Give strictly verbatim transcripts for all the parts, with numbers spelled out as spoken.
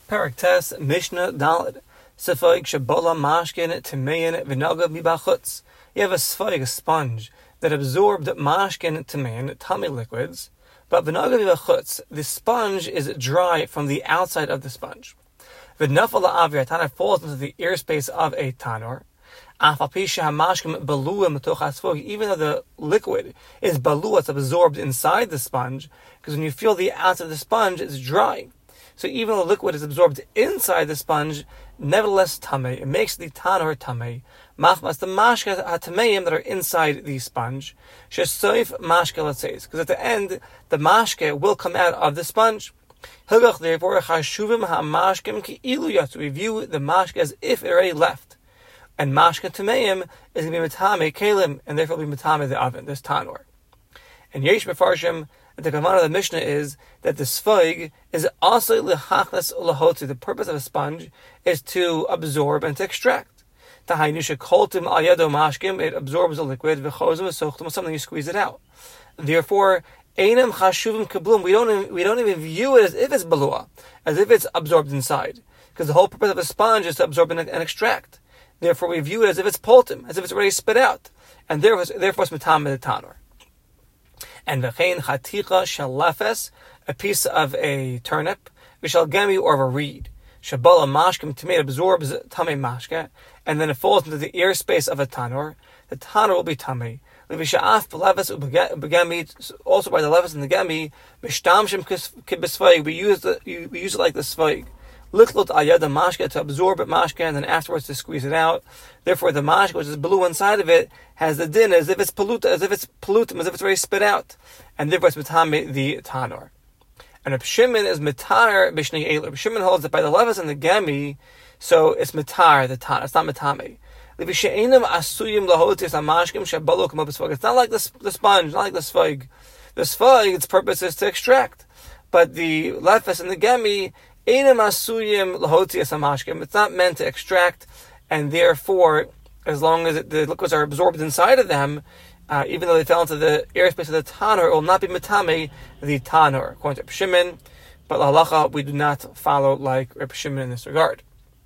Parak Tes, Mishnah Daled. Sefag Shabola Mashkin Timein Vinaga Mibachutz. You have a sfag, a sponge, that absorbed Mashkin Timein, tummy liquids, but Vinaga Mibachutz, the sponge is dry from the outside of the sponge. V'nafala Avir Tanor falls into the airspace of a Tanor. Even though the liquid is balua, it's absorbed inside the sponge, because when you feel the outside of the sponge, it's dry. So even though the liquid is absorbed inside the sponge, nevertheless tamei, it makes the tanor tamei. Machmas the mashke hatameim that are inside the sponge. Shesoif mashke latzeis, because at the end the mashke will come out of the sponge. Hilgach therefore chashuvim hamashkem ki'ilu yatzu. We view the mashke as if it already left. And mashke tameim is going to be metame kelim, and therefore will be metame the oven, this tanor. And yesh mefarshim, the Gemara of the Mishnah is that the sfag is also lehachnas ulahotzi. The purpose of a sponge is to absorb and to extract. Tahaynisha koltim al yado mashkim, it absorbs the liquid. V'chozim v'sochtim, something you squeeze it out. Therefore, einam chashuvim kablum. We don't we don't even view it as if it's balua, as if it's absorbed inside, because the whole purpose of a sponge is to absorb and, and extract. Therefore, we view it as if it's poltim, as if it's already spit out, and therefore, therefore it's metame the tanor. And v'chein chaticha shalefes, a piece of a turnip, v'shalgemi or of a reed. Shabala mashkem, tomato absorbs tamei mashke, and then it falls into the airspace of a tanor. The tanor will be tamei. V'sha'af b'leves ubegemi, also by the leves and the gemi, mishtamshem kibesvayig, we use the we use it like the svayig. Liklot ayada mashke, to absorb it mashke, and then afterwards to squeeze it out. Therefore, the mashke, which is blue inside of it, has the din as if it's polluted, as if it's polluted, as if it's already spit out, and therefore it's mitame the tanor. And Reb Shimon is mitar b'shnei elu. Reb Shimon holds that by the levis and the gemi, so it's mitar the tanor. It's not mitame. It's not like the the sponge, not like the sfag. The sfag, its purpose is to extract, but the levis and the gemi, it's not meant to extract, and therefore, as long as it, the liquids are absorbed inside of them, uh, even though they fell into the airspace of the tanor, it will not be metame the tanor, according to Reb Shimon. But halacha, we do not follow like Reb Shimon in this regard.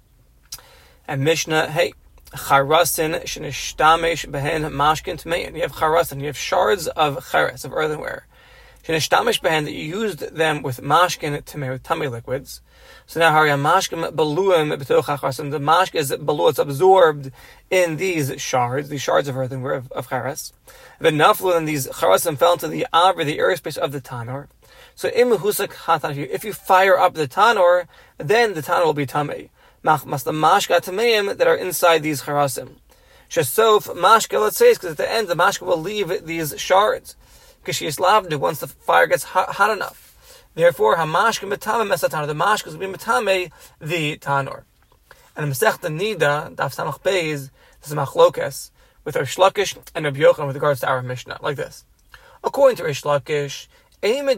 And Mishnah, hey, charasin shenishtamesh behen mashkin tmein. You have charasin, you have shards of cheres, of earthenware. Shenishtamesh behen, that you used them with mashkin tmein, with tummy liquids. So now, Harya mashkim baluim b'toch charasim. The mashk is balu, it's absorbed in these shards, these shards of earthenware of, of charas. The naflu, and these charasim fell into the avra, the airspace of the tanor. So im husak hatan, if you fire up the tanor, then the tanor will be tamei. Machmas the mashka tameim that are inside these charasim. Shesof mashka, let's say, because at the end the mashka will leave these shards. Because she is lavdu once the fire gets hot, hot enough. Therefore, hamashka metame mesatanor, the mashka will be metame the tanor. And Masechta Nida, Daf Samach Beis, this is machlokes with Rish Lakish and Rabbi Yochanan with regards to our Mishnah, like this. According to Rish Lakish, we're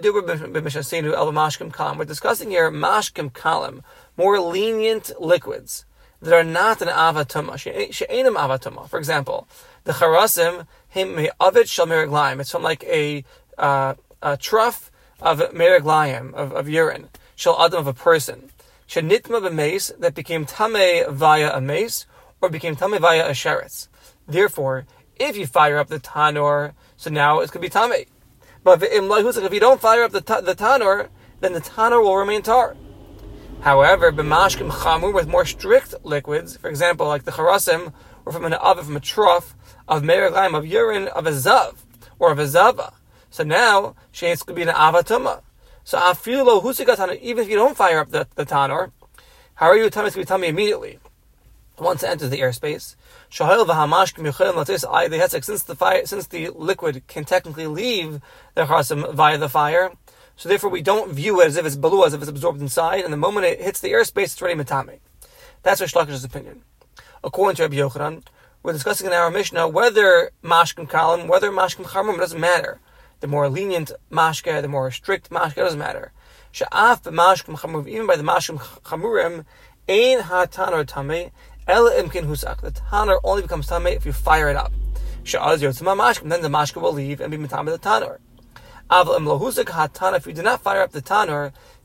discussing here mashkim kalim, more lenient liquids that are not an avatuma. She'enim avatuma. For example, the charasim him me'avet shel meriglayim. It's from like a uh, a trough of meriglayim, of, of urine, shel adam, of a person. Shenitma b'meis, that became tamei via a mace, or became tamei via a sheretz. Therefore, if you fire up the tanor, so now it could be tamei. But if you don't fire up the the tanor, then the tanor will remain tar. However, b'mashkim chamur, with more strict liquids, for example, like the charasim, or from an oven, from a trough of meriglayim, of urine, of a zav, or of a zava. So now, she's could be an avatuma. So afilo husigatana, even if you don't fire up the, the tanor, how are you telling to be tummy immediately once it enters the airspace? Shahil v'hamashkim yuchelim latis ay the since the fire, since the liquid can technically leave the charasim via the fire, so therefore we don't view it as if it's below, as if it's absorbed inside, and the moment it hits the airspace, it's already metame. That's Rish Lakish's opinion. According to Rabbi Yochanan, we're discussing in our Mishnah whether mashkim kalim, whether mashkim chamum, it doesn't matter. The more lenient mashke, the more strict mashke, it doesn't matter. Sha'af b'mashkim chamur, even by the mashkim chamurim, ein ha-tanor tamei, ela imkin husak. The tanor only becomes tamei if you fire it up. Sha'az yotzma mashkim, then the mashke will leave and be metame the tanor. Aval im lo husak ha-tanor, if you do not fire up the tanor,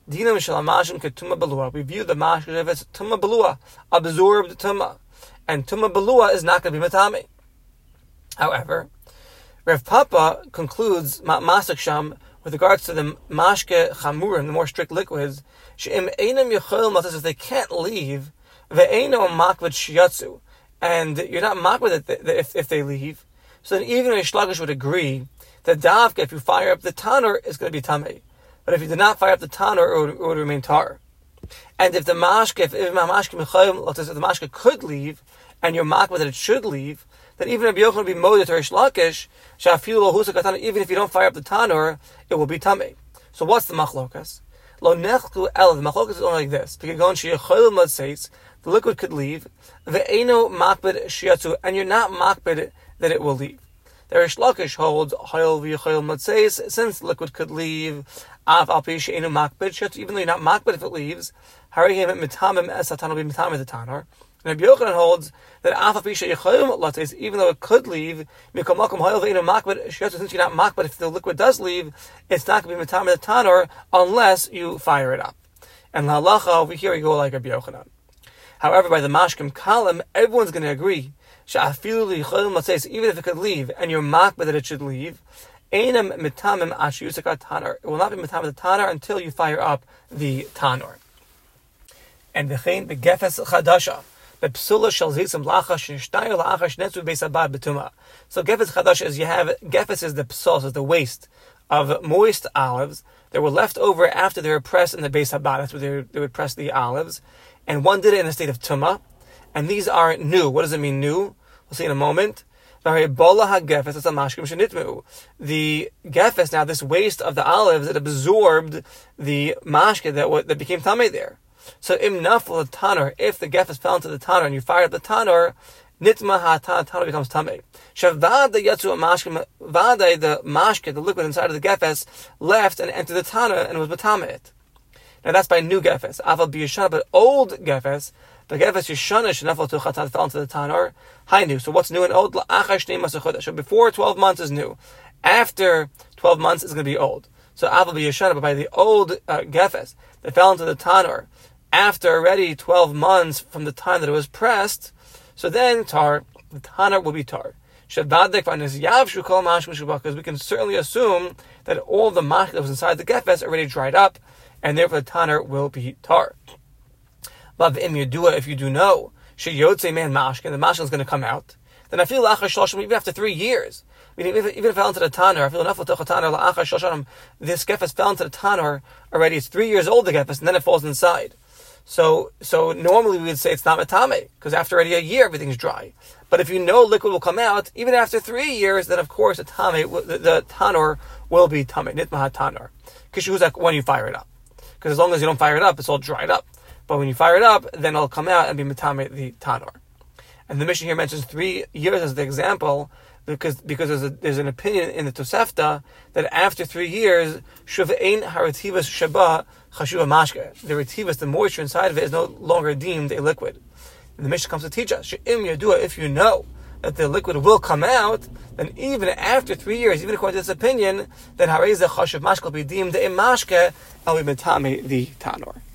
Dinam shalamashim ketuma balua. We view the mashke as tuma balua, absorbed tuma, and tuma balua is not going to be matame. However, Rav Papa concludes Masik Sham with regards to the mashke chamurim, the more strict liquids. She'im einam yechol matas, if they can't leave, ve'eino makvad shiatsu, and you're not makvad if if they leave. So then even a shlagish would agree that davka, if you fire up the tanur, is going to be tamei. But if you did not fire up the tanur, it would, it would remain tar. And if the mashke, if, if the mashke could leave, and you're makvad that it should leave, then even if Yochanan would be moded or shlakish, even if you don't fire up the tanur, it will be tamei. So what's the machlokas? Lo nechku el. The machlokas is only like this: the liquid could leave, ve'eno makbid shiatzu, and you're not makbid that it will leave. The Rish Lakish holds hayol v'yachayol matzeis, since the liquid could leave, av al pi she'enu makbid shiatzu, even though you're not makbid if it leaves, harayim mitamim es hatan will be mitamim the tanur. And Rabbi Yochanan holds that af al pi she'yachayol matzeis, even though it could leave, mikol makom hayol v'yenu makbid shiatzu, since you're not makbid if the liquid does leave, it's not going to be mitamim the tanur unless you fire it up. And la halacha over here you go like Rabbi Yochanan. However, by the mashkim kalim, everyone's going to agree. Even if it could leave, and you're makbid that it should leave, it will not be mitamim the tanur until you fire up the tanur. And v'chein begefes chadasha, bepsula shel zitzim lacha shnishtayu la'achar shnetzu beisabad betuma. So gefes chadasha is you have gefes is the psul, is the waste of moist olives that were left over after they were pressed in the beisabad. That's where they, they would press the olives. And one did it in a state of tumah, and these are new. What does it mean new? We'll see in a moment. The gefes, now this waste of the olives, it absorbed the mashke that that became tamei there. So im nafal tanur, if the gefes fell into the tanur and you fired up the tanur, nitma hatan, tanur becomes tamei. Shavada yatsu mashke, vada the mashke, the liquid inside of the gefes, left and entered the tanur and was b'tameit. Now that's by new gefes. Aval b'yishana, but old gefes, the gefes yishana shenafal tu chatan fell into the tanur. High new. So what's new and old? La'achar shnei masachodesh. So before twelve months is new. After twelve months is going to be old. So aval b'yishana, but by the old uh, gefes that fell into the tanur after already twelve months from the time that it was pressed, so then tar, the tanur will be tar. Because we can certainly assume that all the mach that was inside the gefes already dried up, and therefore the tanur will be tar. But if you do know, sheyotze man mashke, the mashke is going to come out, then I feel la'achar shloshim, even after three years, meaning even if it fell into the tanur, I feel enough with the tanur la'achar shloshim, this gefes fell into the tanur already. It's three years old, the gefes, and then it falls inside. So, so normally we would say it's not matame, because after already a year everything's dry. But if you know liquid will come out even after three years, then of course the tame, the, the tanur will be tame, nitma tanur, kishuhuzak, when you fire it up. Because as long as you don't fire it up, it's all dried up. But when you fire it up, then it'll come out and be matame the tanur. And the Mishnah here mentions three years as the example, because because there's, a, there's an opinion in the Tosefta that after three years, shuvein harativas shaba chashuva mashke, the retivas, the moisture inside of it, is no longer deemed a liquid. And the Mishnah comes to teach us, she'im yadua, if you know that the liquid will come out, then even after three years, even according to this opinion, then harei ze chashuv mashke will be deemed a mashke, and we matame the tanur.